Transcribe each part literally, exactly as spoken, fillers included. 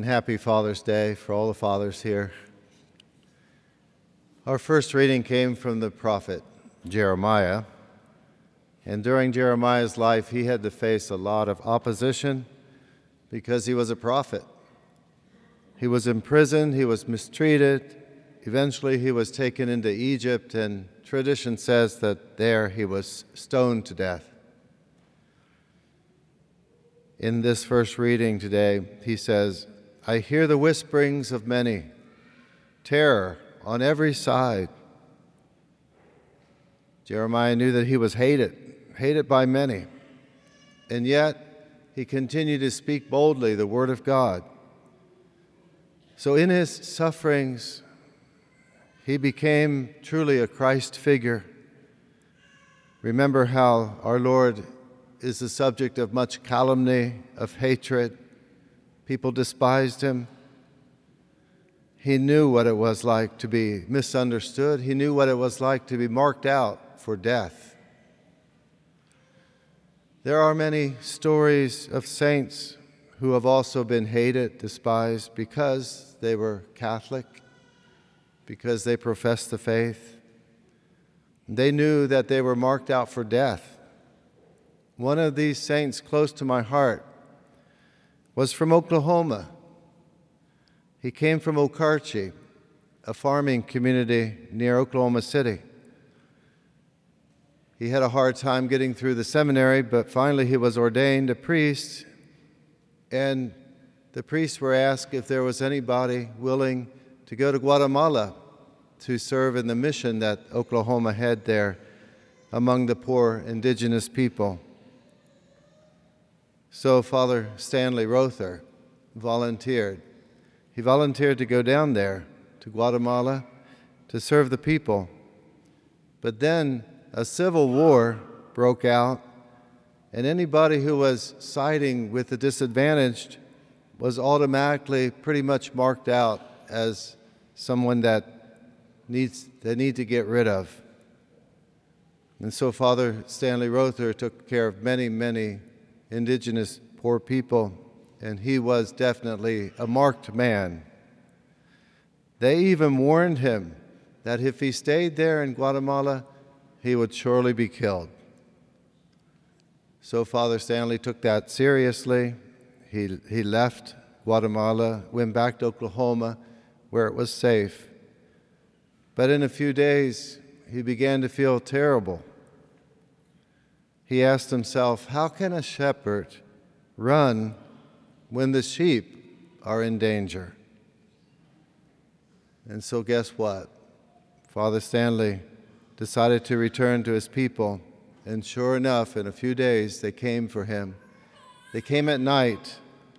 and happy Father's Day for all the fathers here. Our first reading came from the prophet Jeremiah, and during Jeremiah's life he had to face a lot of opposition because he was a prophet. He was imprisoned, he was mistreated, eventually he was taken into Egypt, and tradition says that there he was stoned to death. In this first reading today, he says, I hear the whisperings of many, terror on every side. Jeremiah knew that he was hated, hated by many, and yet he continued to speak boldly the word of God. So in his sufferings, he became truly a Christ figure. Remember how our Lord is the subject of much calumny, of hatred. People despised him. He knew what it was like to be misunderstood. He knew what it was like to be marked out for death. There are many stories of saints who have also been hated, despised, because they were Catholic, because they professed the faith. They knew that they were marked out for death. One of these saints close to my heart was from Oklahoma. He came from Okarche, a farming community near Oklahoma City. He had a hard time getting through the seminary, but finally he was ordained a priest, and the priests were asked if there was anybody willing to go to Guatemala to serve in the mission that Oklahoma had there among the poor indigenous people. So Father Stanley Rother volunteered. He volunteered to go down there to Guatemala to serve the people. But then a civil war broke out, and anybody who was siding with the disadvantaged was automatically pretty much marked out as someone that needs they need to get rid of. And so Father Stanley Rother took care of many, many indigenous poor people, and he was definitely a marked man. They even warned him that if he stayed there in Guatemala, he would surely be killed. So Father Stanley took that seriously. He, he left Guatemala, went back to Oklahoma, where it was safe. But in a few days, he began to feel terrible. He asked himself, how can a shepherd run when the sheep are in danger? And so guess what? Father Stanley decided to return to his people, and sure enough, in a few days, they came for him. They came at night.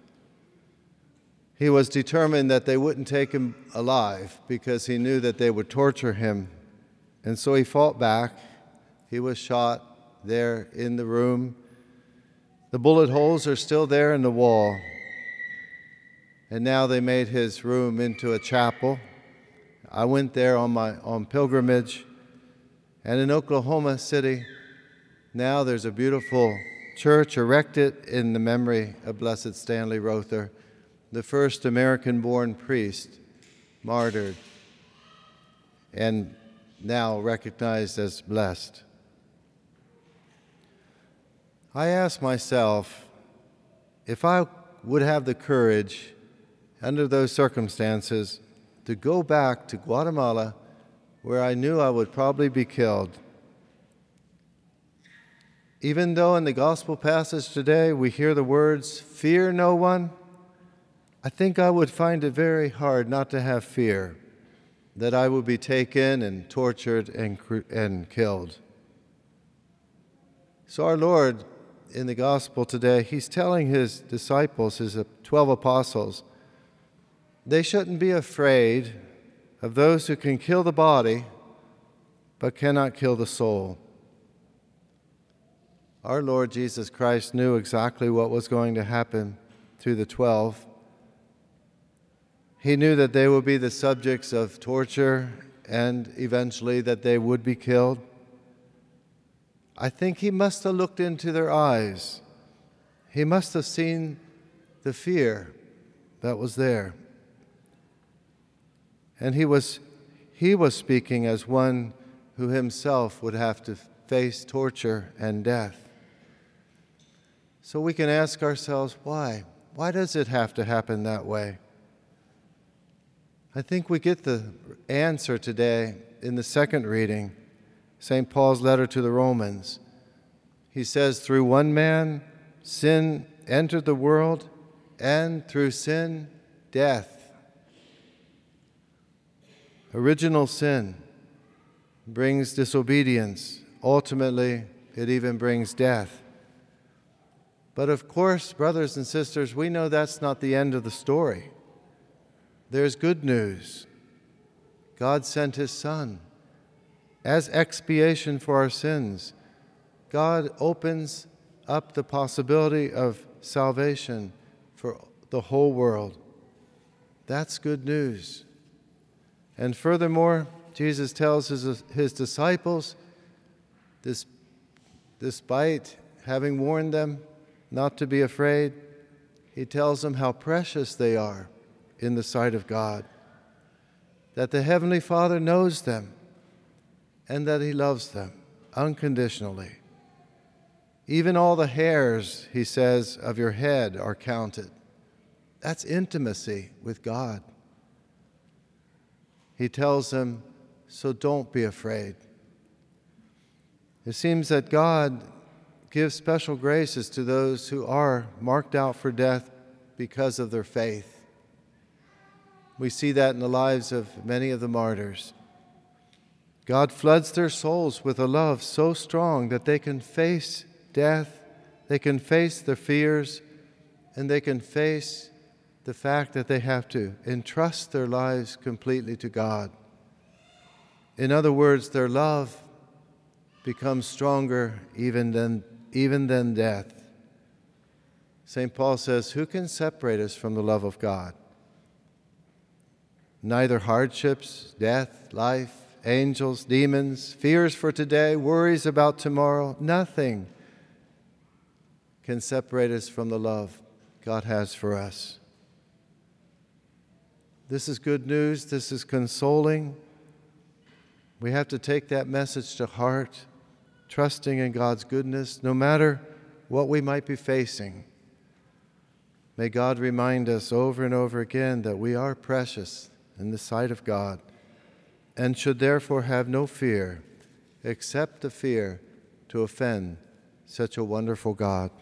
He was determined that they wouldn't take him alive because he knew that they would torture him. And so he fought back. He was shot there in the room. The bullet holes are still there in the wall. And now they made his room into a chapel. I went there on my on pilgrimage. And in Oklahoma City, now there's a beautiful church erected in the memory of Blessed Stanley Rother, the first American-born priest martyred and now recognized as blessed. I ask myself if I would have the courage under those circumstances to go back to Guatemala, where I knew I would probably be killed. Even though in the gospel passage today we hear the words, fear no one, I think I would find it very hard not to have fear that I would be taken and tortured and, and killed. So our Lord, in the gospel today, he's telling his disciples, his twelve apostles, they shouldn't be afraid of those who can kill the body but cannot kill the soul. Our Lord Jesus Christ knew exactly what was going to happen to the twelve. He knew that they would be the subjects of torture and eventually that they would be killed. I think he must have looked into their eyes. He must have seen the fear, that was there. And he was, he was speaking as one who himself would have to face torture and death. So we can ask ourselves, why? Why does it have to happen that way? I think we get the answer today in the second reading, Saint Paul's letter to the Romans. He says, through one man, sin entered the world, and through sin, death. Original sin brings disobedience. Ultimately, it even brings death. But of course, brothers and sisters, we know that's not the end of the story. There's good news. God sent His Son as expiation for our sins. God opens up the possibility of salvation for the whole world. That's good news. And furthermore, Jesus tells his, his disciples, this, despite having warned them not to be afraid, He tells them how precious they are in the sight of God, that the Heavenly Father knows them and that He loves them unconditionally. Even all the hairs, He says, of your head are counted. That's intimacy with God. He tells them, so don't be afraid. It seems that God gives special graces to those who are marked out for death because of their faith. We see that in the lives of many of the martyrs. God floods their souls with a love so strong that they can face death, they can face their fears, and they can face the fact that they have to entrust their lives completely to God. In other words, their love becomes stronger even than, even than death. Saint Paul says, who can separate us from the love of God? Neither hardships, death, life, angels, demons, fears for today, worries about tomorrow, nothing can separate us from the love God has for us. This is good news. This is consoling. We have to take that message to heart, trusting in God's goodness, no matter what we might be facing. May God remind us over and over again that we are precious in the sight of God and should therefore have no fear except the fear to offend such a wonderful God.